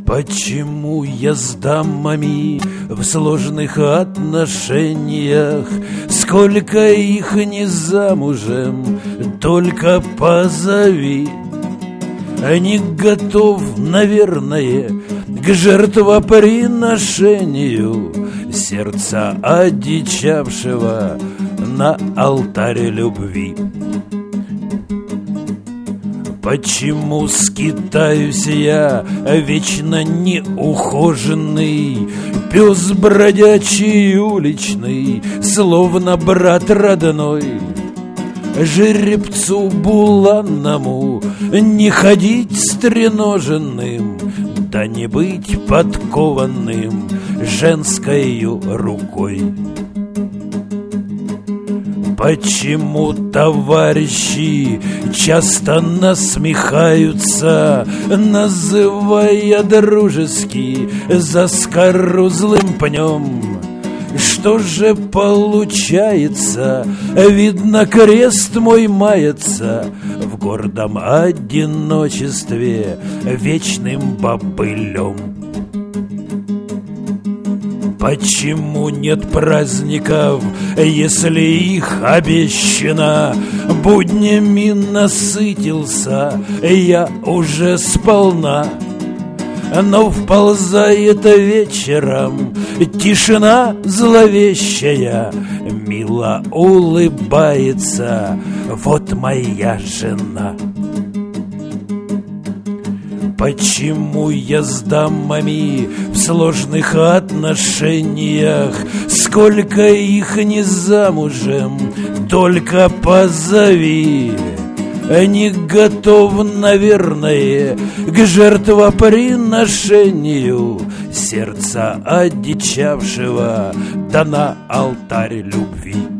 Почему я с дамами в сложных отношениях? Сколько их не замужем, только позови. Не готов, наверное, к жертвоприношению сердца одичавшего на алтаре любви. Почему скитаюсь я, вечно неухоженный, пес бродячий уличный, словно брат родной? Жеребцу буланному не ходить стреноженным, да не быть подкованным женскою рукой. Почему товарищи часто насмехаются, называя дружески заскорузлым пнем? Что же получается? Видно, крест мой мается в гордом одиночестве вечным бобылем. Почему нет праздников, если их обещано? Буднями насытился я уже сполна, но вползает вечером тишина зловещая, мило улыбается вот моя жена. Почему я с дамами в сложных отношениях? Сколько их не замужем, только позови. Не готов, наверное, к жертвоприношению сердца одичавшего, да на алтарь любви.